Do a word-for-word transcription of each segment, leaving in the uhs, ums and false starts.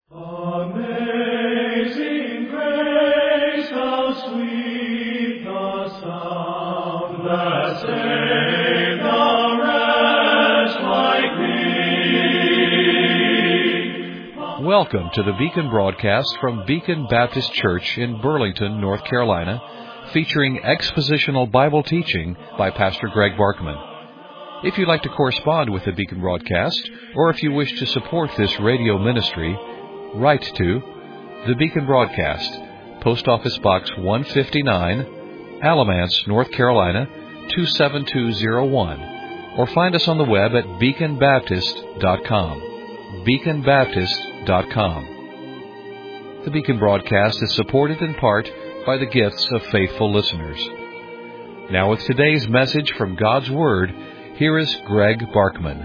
Amazing grace, how sweet the sound that saved a wretch like me. Welcome to the Beacon broadcast from Beacon Baptist Church in Burlington, North Carolina, featuring expositional Bible teaching by Pastor Greg Barkman. If you'd like to correspond with the Beacon broadcast, or if you wish to support this radio ministry, write to the Beacon Broadcast, Post Office Box one fifty-nine, Alamance, North Carolina, two seven two zero one, or find us on the web at beacon baptist dot com. beacon baptist dot com. The Beacon Broadcast is supported in part by the gifts of faithful listeners. Now with today's message from God's Word, here is Greg Barkman.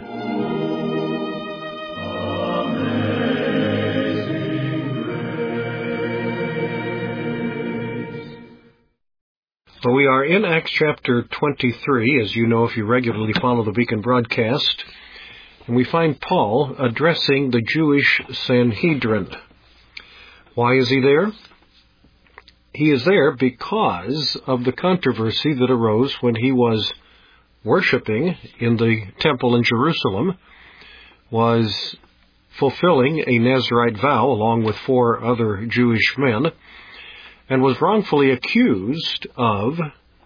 So we are in Acts chapter twenty-three, as you know if you regularly follow the Beacon broadcast, and we find Paul addressing the Jewish Sanhedrin. Why is he there? He is there because of the controversy that arose when he was worshiping in the temple in Jerusalem, was fulfilling a Nazirite vow along with four other Jewish men, and was wrongfully accused of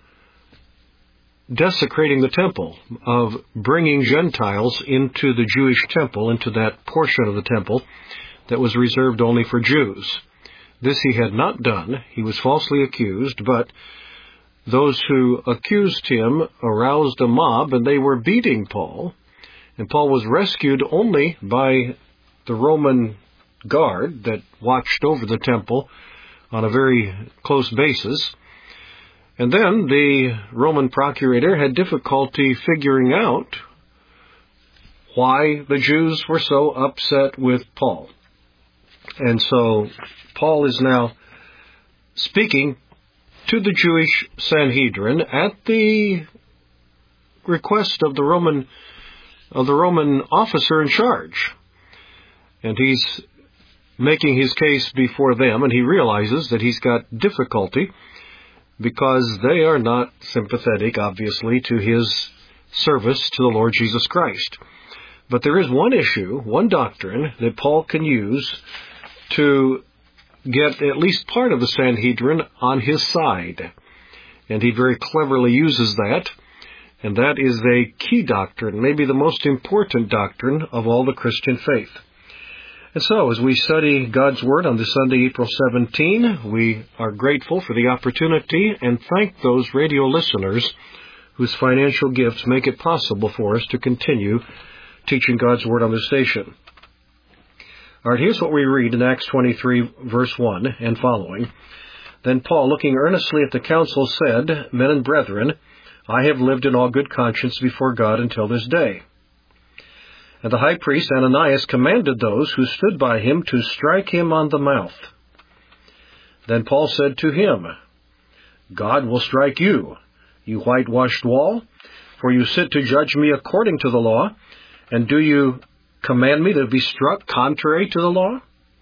desecrating the temple, of bringing Gentiles into the Jewish temple, into that portion of the temple that was reserved only for Jews. This he had not done. He was falsely accused, but those who accused him aroused a mob, and they were beating Paul, and Paul was rescued only by the Roman guard that watched over the temple on a very close basis. And then the Roman procurator had difficulty figuring out why the Jews were so upset with Paul. And so Paul is now speaking to the Jewish Sanhedrin at the request of the Roman of the Roman officer in charge. And he's making his case before them, and he realizes that he's got difficulty because they are not sympathetic, obviously, to his service to the Lord Jesus Christ. But there is one issue, one doctrine that Paul can use to get at least part of the Sanhedrin on his side. And he very cleverly uses that, and that is a key doctrine, maybe the most important doctrine of all the Christian faith. And so, as we study God's Word on this Sunday, April seventeenth, we are grateful for the opportunity and thank those radio listeners whose financial gifts make it possible for us to continue teaching God's Word on this station. All right, here's what we read in Acts twenty-three, verse one and following. Then Paul, looking earnestly at the council, said, Men and brethren, I have lived in all good conscience before God until this day. And the high priest Ananias commanded those who stood by him to strike him on the mouth. Then Paul said to him, God will strike you, you whitewashed wall, for you sit to judge me according to the law, and do you command me to be struck contrary to the law?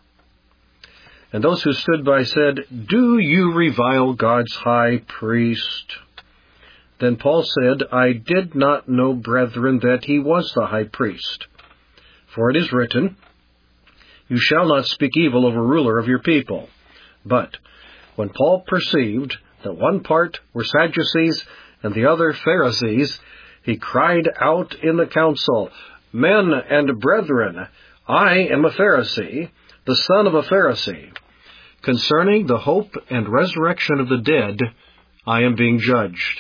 And those who stood by said, Do you revile God's high priest? Then Paul said, I did not know, brethren, that he was the high priest. For it is written, You shall not speak evil of a ruler of your people. But when Paul perceived that one part were Sadducees and the other Pharisees, he cried out in the council, Men and brethren, I am a Pharisee, the son of a Pharisee. Concerning the hope and resurrection of the dead, I am being judged.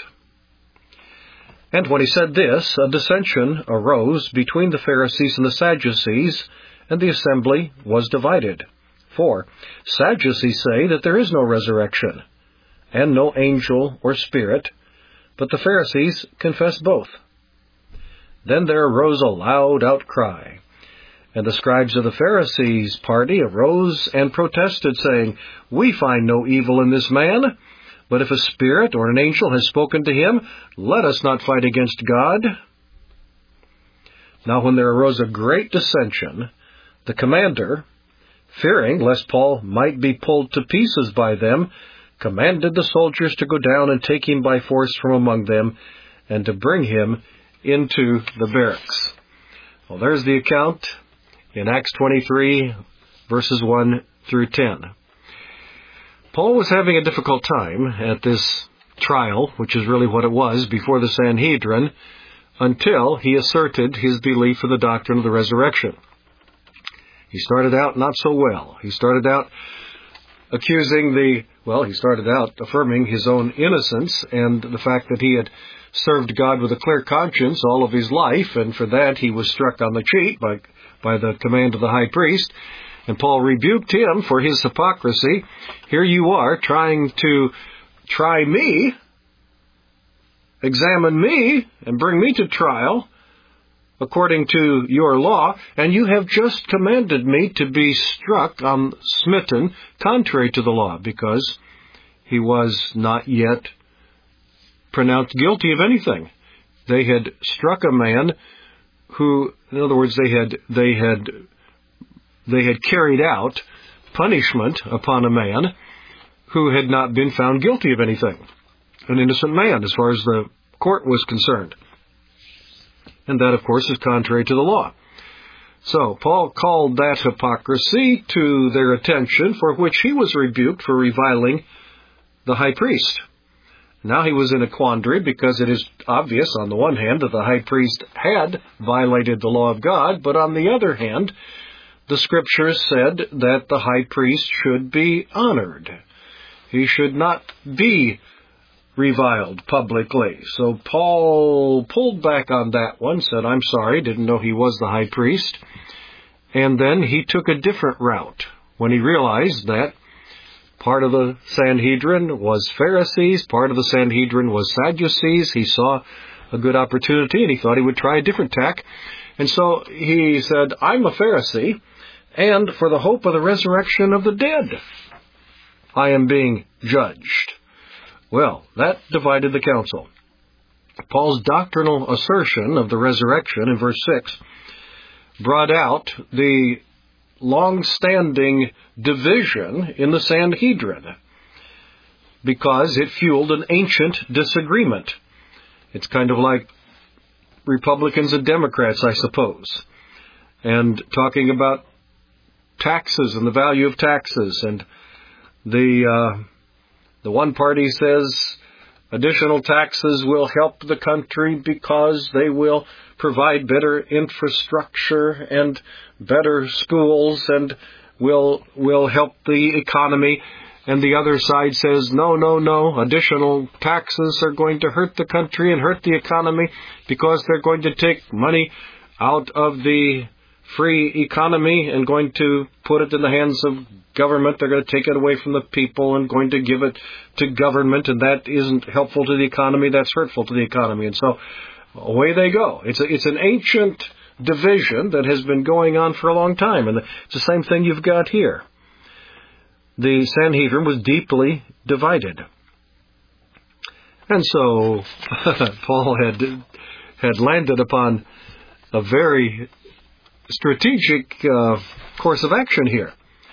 And when he said this, a dissension arose between the Pharisees and the Sadducees, and the assembly was divided. For Sadducees say that there is no resurrection, and no angel or spirit, but the Pharisees confess both. Then there arose a loud outcry, and the scribes of the Pharisees' party arose and protested, saying, We find no evil in this man. But if a spirit or an angel has spoken to him, let us not fight against God. Now when there arose a great dissension, the commander fearing lest Paul might be pulled to pieces by them, commanded the soldiers to go down and take him by force from among them, and to bring him into the barracks. Well, there's the account in Acts twenty-three, verses one through ten. Paul was having a difficult time at this trial, which is really what it was, before the Sanhedrin, until he asserted his belief in the doctrine of the resurrection. He started out not so well. He started out accusing the, well, he started out affirming his own innocence and the fact that he had served God with a clear conscience all of his life, and for that he was struck on the cheek by, by the command of the high priest. And Paul rebuked him for his hypocrisy. Here you are trying to try me, examine me, and bring me to trial according to your law, and you have just commanded me to be struck, um, smitten, contrary to the law, because he was not yet pronounced guilty of anything. They had struck a man who, in other words, they had they had they had carried out punishment upon a man who had not been found guilty of anything. An innocent man, as far as the court was concerned. And that, of course, is contrary to the law. So, Paul called that hypocrisy to their attention, for which he was rebuked for reviling the high priest. Now he was in a quandary, because it is obvious, on the one hand, that the high priest had violated the law of God, but on the other hand, the Scriptures said that the high priest should be honored. He should not be reviled publicly. So Paul pulled back on that one, said, I'm sorry, didn't know he was the high priest. And then he took a different route when he realized that part of the Sanhedrin was Pharisees, part of the Sanhedrin was Sadducees. He saw a good opportunity and he thought he would try a different tack. And so he said, I'm a Pharisee, and for the hope of the resurrection of the dead, I am being judged. Well, that divided the council. Paul's doctrinal assertion of the resurrection in verse six brought out the long-standing division in the Sanhedrin, because it fueled an ancient disagreement. It's kind of like Republicans and Democrats, I suppose, and talking about taxes and the value of taxes. And the uh, the one party says additional taxes will help the country because they will provide better infrastructure and better schools and will will help the economy. And the other side says, no, no, no, additional taxes are going to hurt the country and hurt the economy because they're going to take money out of the free economy and going to put it in the hands of government. They're going to take it away from the people and going to give it to government, and that isn't helpful to the economy, that's hurtful to the economy. And so away they go. It's a, it's an ancient division that has been going on for a long time, and it's the same thing you've got here. The Sanhedrin was deeply divided. And so Paul had had landed upon a very strategic uh, course of action here.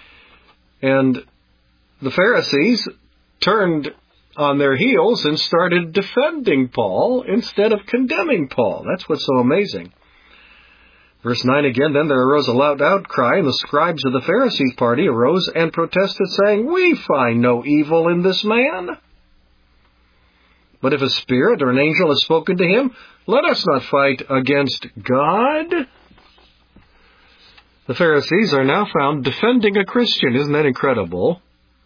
And the Pharisees turned on their heels and started defending Paul instead of condemning Paul. That's what's so amazing. Verse nine again, then there arose a loud outcry, and the scribes of the Pharisees' party arose and protested, saying, we find no evil in this man. But if a spirit or an angel has spoken to him, let us not fight against God. The Pharisees are now found defending a Christian. Isn't that incredible?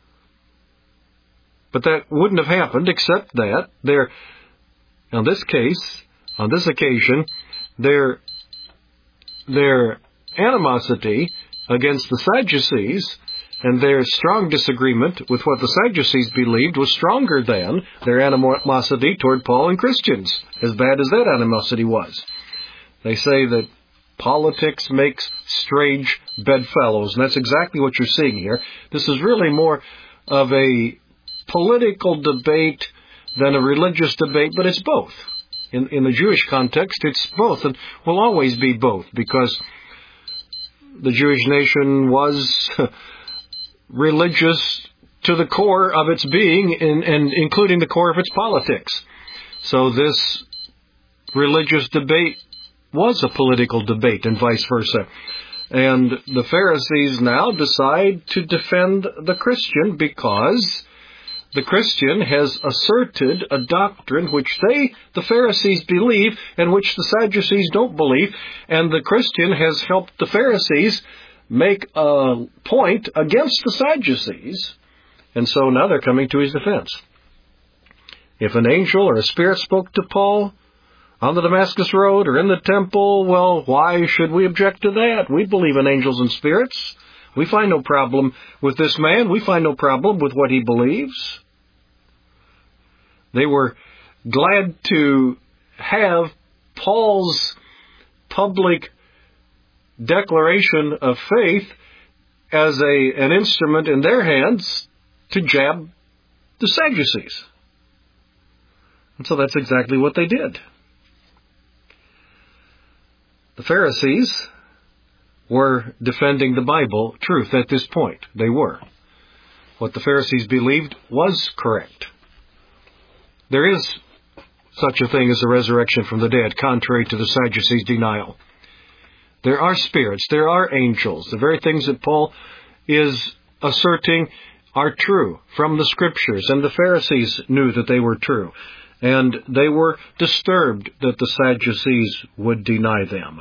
But that wouldn't have happened except that their, on this case, on this occasion, their their animosity against the Sadducees and their strong disagreement with what the Sadducees believed was stronger than their animosity toward Paul and Christians, as bad as that animosity was. They say that politics makes strange bedfellows, and that's exactly what you're seeing here. This is really more of a political debate than a religious debate, but it's both. In, in the Jewish context, it's both, and will always be both, because the Jewish nation was religious to the core of its being, and, and including the core of its politics. So this religious debate was a political debate, and vice versa. And the Pharisees now decide to defend the Christian because the Christian has asserted a doctrine which they, the Pharisees, believe and which the Sadducees don't believe. And the Christian has helped the Pharisees make a point against the Sadducees. And so now they're coming to his defense. If an angel or a spirit spoke to Paul on the Damascus Road or in the temple, well, why should we object to that? We believe in angels and spirits. We find no problem with this man. We find no problem with what he believes. They were glad to have Paul's public declaration of faith as a, an instrument in their hands to jab the Sadducees. And so that's exactly what they did. The Pharisees were defending the Bible truth at this point. They were. What the Pharisees believed was correct. There is such a thing as a resurrection from the dead, contrary to the Sadducees' denial. There are spirits, there are angels. The very things that Paul is asserting are true from the Scriptures, and the Pharisees knew that they were true. And they were disturbed that the Sadducees would deny them.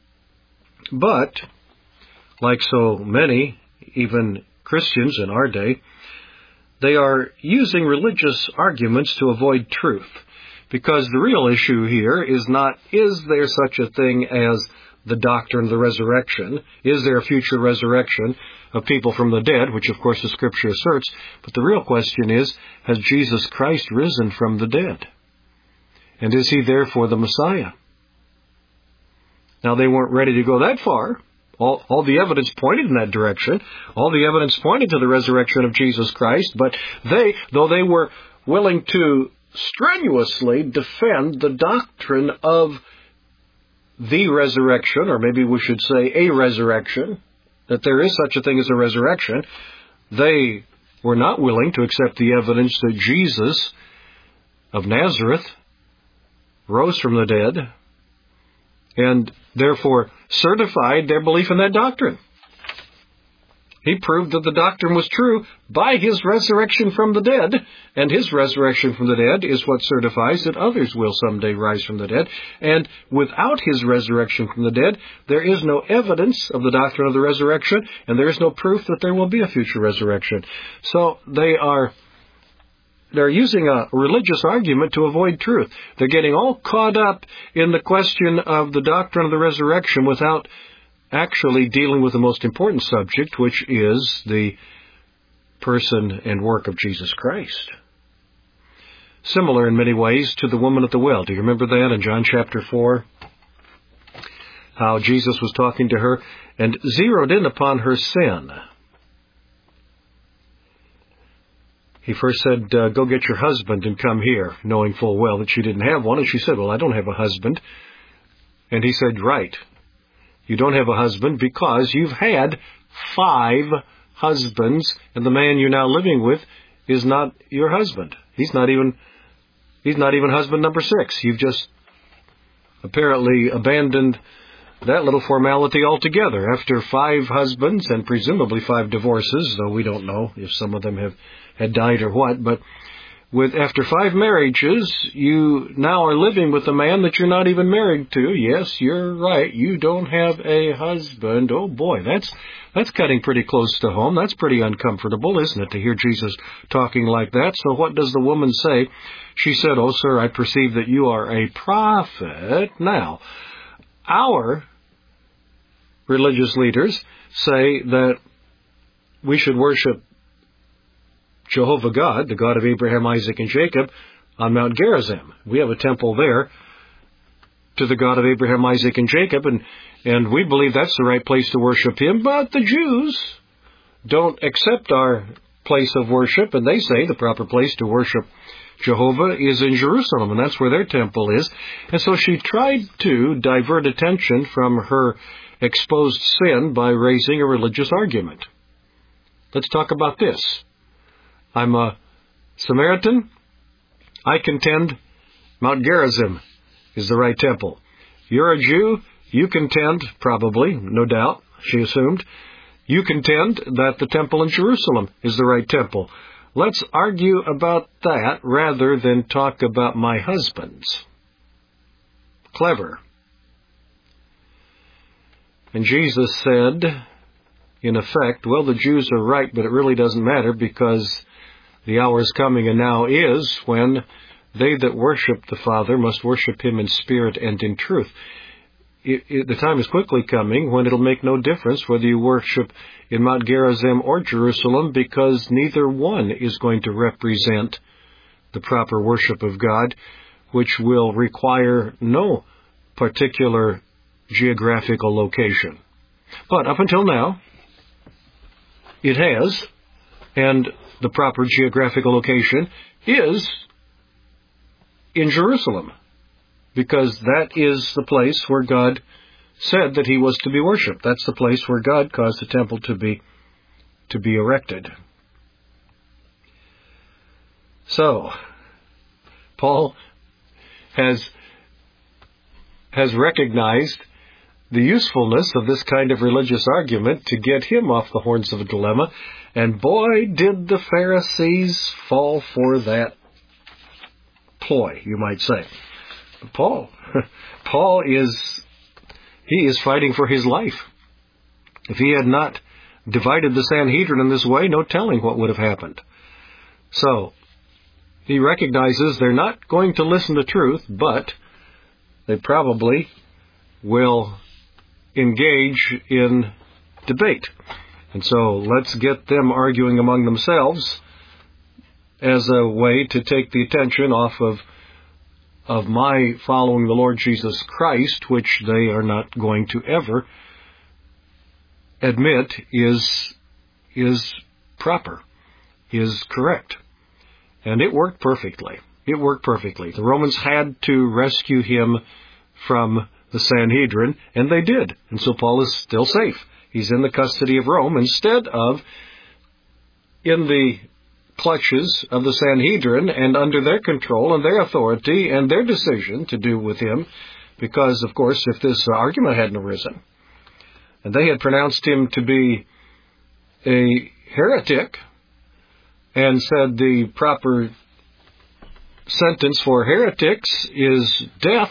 But, like so many, even Christians in our day, they are using religious arguments to avoid truth. Because the real issue here is not, is there such a thing as the doctrine of the resurrection? Is there a future resurrection of people from the dead, which of course the Scripture asserts? But the real question is, has Jesus Christ risen from the dead? And is he therefore the Messiah? Now, they weren't ready to go that far. All, all the evidence pointed in that direction. All the evidence pointed to the resurrection of Jesus Christ. But they, though they were willing to strenuously defend the doctrine of the resurrection, or maybe we should say a resurrection, that there is such a thing as a resurrection, they were not willing to accept the evidence that Jesus of Nazareth rose from the dead, and therefore certified their belief in that doctrine. He proved that the doctrine was true by his resurrection from the dead, and his resurrection from the dead is what certifies that others will someday rise from the dead. And without his resurrection from the dead, there is no evidence of the doctrine of the resurrection, and there is no proof that there will be a future resurrection. So they are they're using a religious argument to avoid truth. They're getting all caught up in the question of the doctrine of the resurrection without actually dealing with the most important subject, which is the person and work of Jesus Christ. Similar in many ways to the woman at the well. Do you remember that in John chapter four? How Jesus was talking to her and zeroed in upon her sin. He first said, uh, go get your husband and come here, knowing full well that she didn't have one. And she said, well, I don't have a husband. And he said, right. You don't have a husband because you've had five husbands, and the man you're now living with is not your husband. He's not even, he's not even husband number six. You've just apparently abandoned that little formality altogether. After five husbands and presumably five divorces, though we don't know if some of them have had died or what, but with after five marriages, you now are living with a man that you're not even married to. Yes, you're right. You don't have a husband. Oh boy, that's that's cutting pretty close to home. That's pretty uncomfortable, isn't it, to hear Jesus talking like that? So what does the woman say? She said, oh, sir, I perceive that you are a prophet. Now, our religious leaders say that we should worship Jehovah God, the God of Abraham, Isaac, and Jacob, on Mount Gerizim. We have a temple there to the God of Abraham, Isaac, and Jacob, and, and we believe that's the right place to worship him. But the Jews don't accept our place of worship, and they say the proper place to worship Jehovah is in Jerusalem, and that's where their temple is. And so she tried to divert attention from her exposed sin by raising a religious argument. Let's talk about this. I'm a Samaritan. I contend Mount Gerizim is the right temple. You're a Jew. You contend, probably, no doubt, she assumed, you contend that the temple in Jerusalem is the right temple. Let's argue about that rather than talk about my husband's. Clever. And Jesus said, in effect, well, the Jews are right, but it really doesn't matter because the hour is coming and now is when they that worship the Father must worship Him in spirit and in truth. It, it, the time is quickly coming when it'll make no difference whether you worship in Mount Gerizim or Jerusalem, because neither one is going to represent the proper worship of God, which will require no particular geographical location. But up until now, it has, and the proper geographical location is in Jerusalem, because that is the place where God said that He was to be worshipped. That's the place where God caused the temple to be to be erected. So, Paul has has recognized the usefulness of this kind of religious argument to get him off the horns of a dilemma, and boy, did the Pharisees fall for that ploy, you might say. Paul, Paul is, he is fighting for his life. If he had not divided the Sanhedrin in this way, no telling what would have happened. So, he recognizes they're not going to listen to truth, but they probably will engage in debate. And so, let's get them arguing among themselves as a way to take the attention off of of my following the Lord Jesus Christ, which they are not going to ever admit is is proper, is correct. And it worked perfectly. It worked perfectly. The Romans had to rescue him from the Sanhedrin, and they did. And so Paul is still safe. He's in the custody of Rome instead of in the clutches of the Sanhedrin and under their control and their authority and their decision to do with him, because, of course, if this argument hadn't arisen and they had pronounced him to be a heretic and said the proper sentence for heretics is death,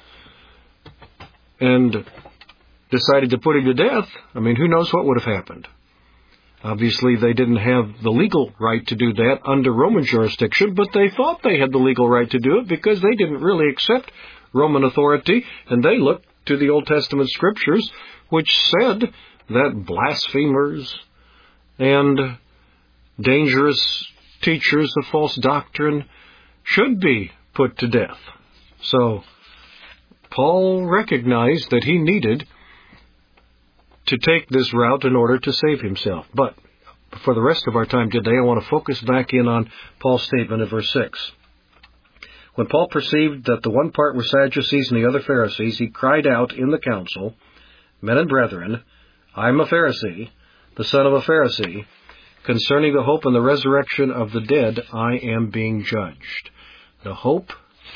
and decided to put him to death, I mean, who knows what would have happened. Obviously, they didn't have the legal right to do that under Roman jurisdiction, but they thought they had the legal right to do it because they didn't really accept Roman authority, and they looked to the Old Testament scriptures, which said that blasphemers and dangerous teachers of false doctrine should be put to death. So, Paul recognized that he needed to take this route in order to save himself. But for the rest of our time today, I want to focus back in on Paul's statement in verse six. When Paul perceived that the one part were Sadducees and the other Pharisees, he cried out in the council, Men and brethren, I am a Pharisee, the son of a Pharisee. Concerning the hope and the resurrection of the dead, I am being judged. The hope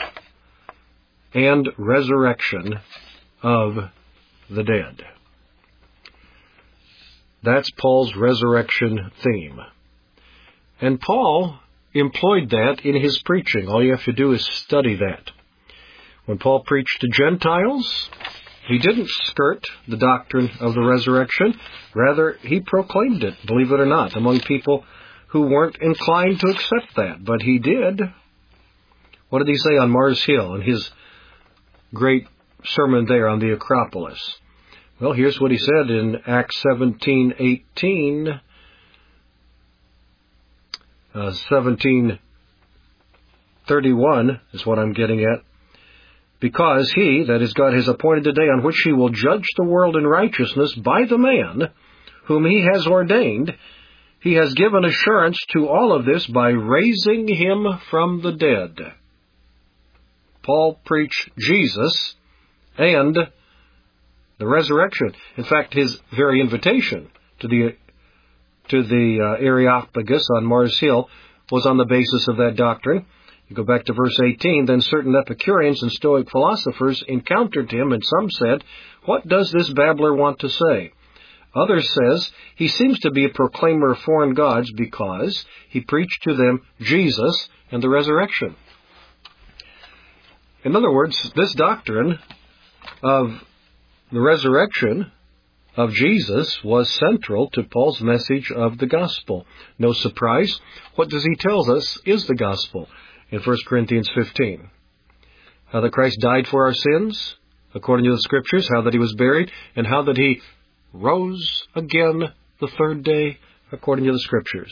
and resurrection of the dead. That's Paul's resurrection theme. And Paul employed that in his preaching. All you have to do is study that. When Paul preached to Gentiles, he didn't skirt the doctrine of the resurrection. Rather, he proclaimed it, believe it or not, among people who weren't inclined to accept that. But he did. What did he say on Mars Hill in his great sermon there on the Acropolis? Well, here's what he said in Acts seventeen eighteen, uh, seventeen thirty-one is what I'm getting at. Because he, that is God, has appointed a day on which he will judge the world in righteousness by the man whom he has ordained, he has given assurance to all of this by raising him from the dead. Paul preached Jesus and the resurrection. In fact, his very invitation to the to the uh, Areopagus on Mars Hill was on the basis of that doctrine. You go back to verse eighteen, then certain Epicureans and Stoic philosophers encountered him, and some said, "What does this babbler want to say?" Others says, he seems to be a proclaimer of foreign gods because he preached to them Jesus and the resurrection. In other words, this doctrine of the resurrection of Jesus was central to Paul's message of the gospel. No surprise, what does he tell us is the gospel in First Corinthians fifteen? How that Christ died for our sins, according to the Scriptures, how that he was buried, and how that he rose again the third day, according to the Scriptures.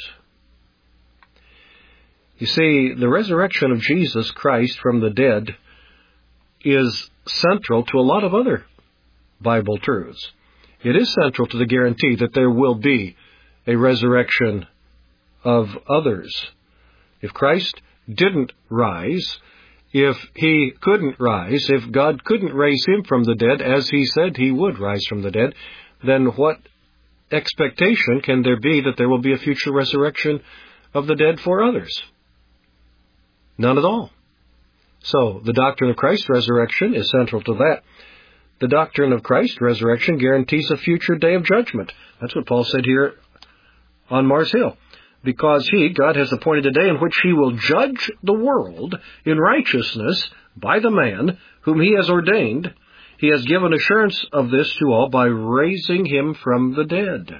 You see, the resurrection of Jesus Christ from the dead is central to a lot of other Bible truths. It is central to the guarantee that there will be a resurrection of others. If Christ didn't rise, if he couldn't rise, if God couldn't raise him from the dead, as he said he would rise from the dead, then what expectation can there be that there will be a future resurrection of the dead for others? None at all. So, the doctrine of Christ's resurrection is central to that. The doctrine of Christ's resurrection guarantees a future day of judgment. That's what Paul said here on Mars Hill. Because he, God, has appointed a day in which he will judge the world in righteousness by the man whom he has ordained. He has given assurance of this to all by raising him from the dead.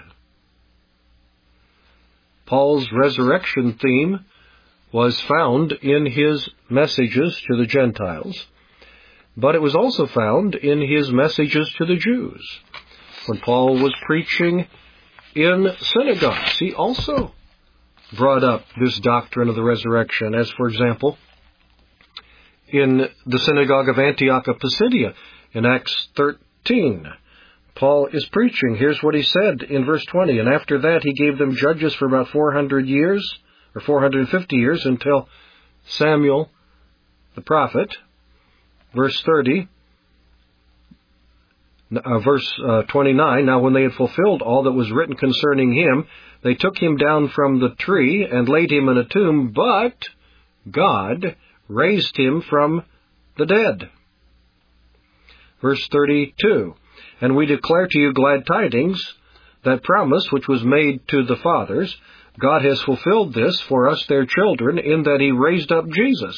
Paul's resurrection theme was found in his messages to the Gentiles, but it was also found in his messages to the Jews. When Paul was preaching in synagogues, he also brought up this doctrine of the resurrection, as, for example, in the synagogue of Antioch of Pisidia, in Acts thirteen. Paul is preaching. Here's what he said in verse twenty. And after that he gave them judges for about four hundred years, or four hundred fifty years, until Samuel the prophet. Verse thirty, uh, verse uh, twenty-nine, now when they had fulfilled all that was written concerning him, they took him down from the tree and laid him in a tomb, but God raised him from the dead. Verse thirty-two, and we declare to you glad tidings, that promise which was made to the fathers, God has fulfilled this for us their children, in that he raised up Jesus.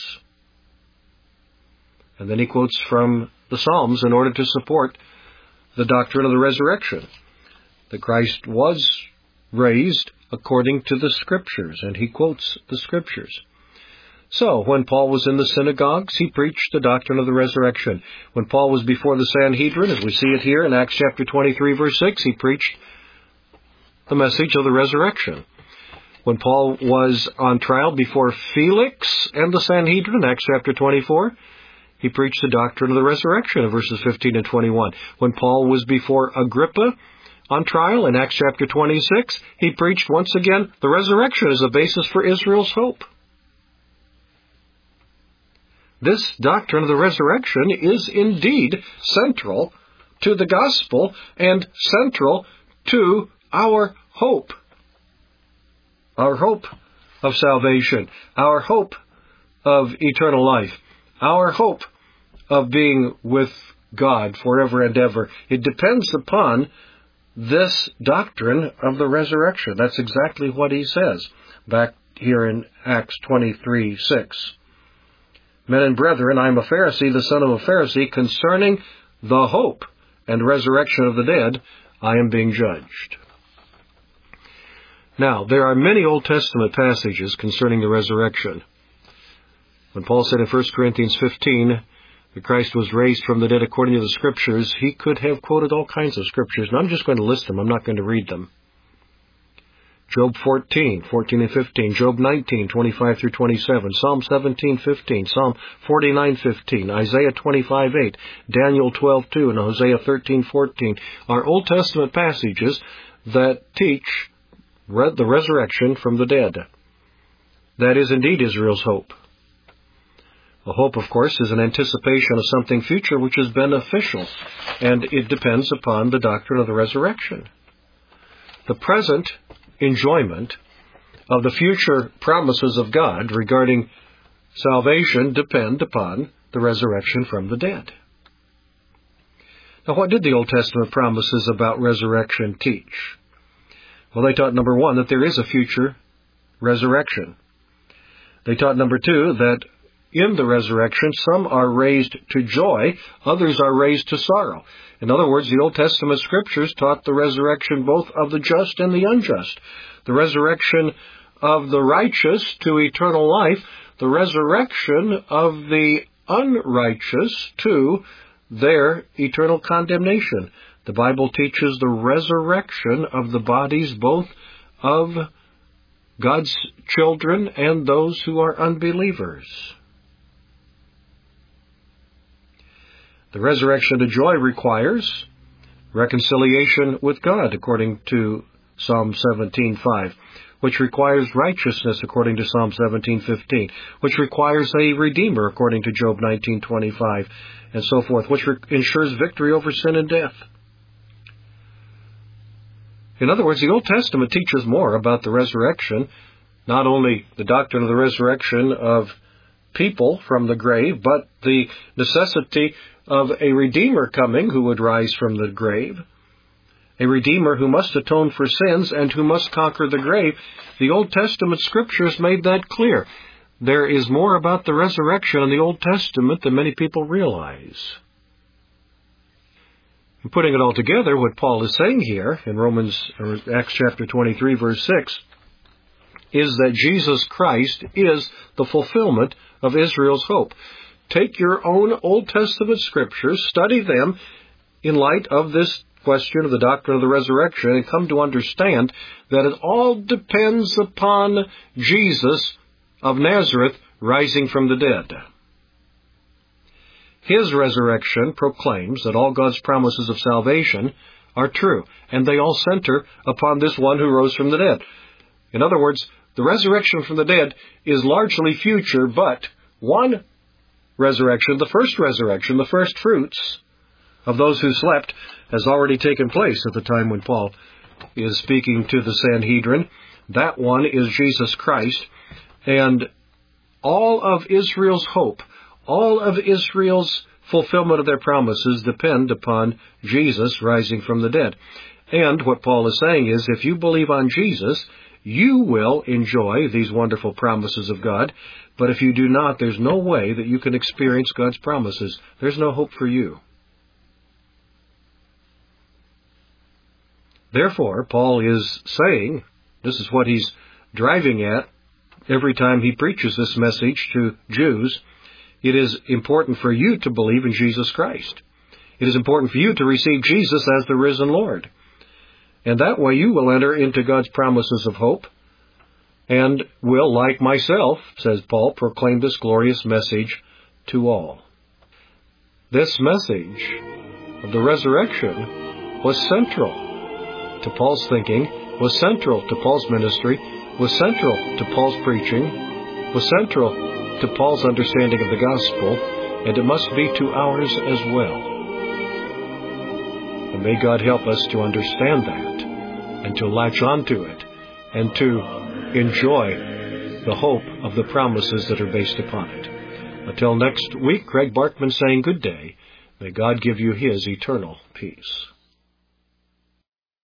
And then he quotes from the Psalms in order to support the doctrine of the resurrection, that Christ was raised according to the Scriptures, and he quotes the Scriptures. So, when Paul was in the synagogues, he preached the doctrine of the resurrection. When Paul was before the Sanhedrin, as we see it here in Acts chapter twenty-three, verse six, he preached the message of the resurrection. When Paul was on trial before Felix and the Sanhedrin, Acts chapter twenty-four, he preached the doctrine of the resurrection in verses fifteen and twenty-one. When Paul was before Agrippa on trial in Acts chapter twenty-six, he preached once again the resurrection as a basis for Israel's hope. This doctrine of the resurrection is indeed central to the gospel and central to our hope. Our hope of salvation, our hope of eternal life, our hope of being with God forever and ever. It depends upon this doctrine of the resurrection. That's exactly what he says back here in Acts twenty-three six. Men and brethren, I am a Pharisee, the son of a Pharisee, concerning the hope and resurrection of the dead, I am being judged. Now, there are many Old Testament passages concerning the resurrection. When Paul said in First Corinthians fifteen that Christ was raised from the dead according to the Scriptures, he could have quoted all kinds of Scriptures, and I'm just going to list them. I'm not going to read them. Job fourteen, fourteen and fifteen, Job nineteen, twenty-five through twenty-seven, Psalm seventeen, fifteen, Psalm forty-nine, fifteen, Isaiah twenty-five, eight, Daniel twelve, two, and Hosea thirteen, fourteen are Old Testament passages that teach the resurrection from the dead. That is indeed Israel's hope. A hope, of course, is an anticipation of something future which is beneficial, and it depends upon the doctrine of the resurrection. The present enjoyment of the future promises of God regarding salvation depend upon the resurrection from the dead. Now, what did the Old Testament promises about resurrection teach? Well, they taught, number one, that there is a future resurrection. They taught, number two, that in the resurrection, some are raised to joy, others are raised to sorrow. In other words, the Old Testament Scriptures taught the resurrection both of the just and the unjust. The resurrection of the righteous to eternal life, the resurrection of the unrighteous to their eternal condemnation. The Bible teaches the resurrection of the bodies both of God's children and those who are unbelievers. The resurrection to joy requires reconciliation with God, according to Psalm seventeen five, which requires righteousness, according to Psalm seventeen fifteen, which requires a Redeemer, according to Job nineteen twenty-five, and so forth, which re- ensures victory over sin and death. In other words, the Old Testament teaches more about the resurrection, not only the doctrine of the resurrection of people from the grave, but the necessity of a Redeemer coming who would rise from the grave, a Redeemer who must atone for sins and who must conquer the grave. The Old Testament Scriptures made that clear. There is more about the resurrection in the Old Testament than many people realize. And putting it all together, what Paul is saying here in Romans, or Acts chapter twenty-three, verse six, is that Jesus Christ is the fulfillment of Israel's hope. Take your own Old Testament Scriptures, study them in light of this question of the doctrine of the resurrection, and come to understand that it all depends upon Jesus of Nazareth rising from the dead. His resurrection proclaims that all God's promises of salvation are true, and they all center upon this one who rose from the dead. In other words, the resurrection from the dead is largely future, but one resurrection, the first resurrection, the first fruits of those who slept, has already taken place at the time when Paul is speaking to the Sanhedrin. That one is Jesus Christ, and all of Israel's hope, all of Israel's fulfillment of their promises depend upon Jesus rising from the dead. And what Paul is saying is, if you believe on Jesus, you will enjoy these wonderful promises of God. But if you do not, there's no way that you can experience God's promises. There's no hope for you. Therefore, Paul is saying, this is what he's driving at every time he preaches this message to Jews, it is important for you to believe in Jesus Christ. It is important for you to receive Jesus as the risen Lord. And that way you will enter into God's promises of hope and will, like myself, says Paul, proclaim this glorious message to all. This message of the resurrection was central to Paul's thinking, was central to Paul's ministry, was central to Paul's preaching, was central to Paul's understanding of the gospel, and it must be to ours as well. And may God help us to understand that, and to latch onto it, and to enjoy the hope of the promises that are based upon it. Until next week, Greg Barkman saying good day. May God give you His eternal peace.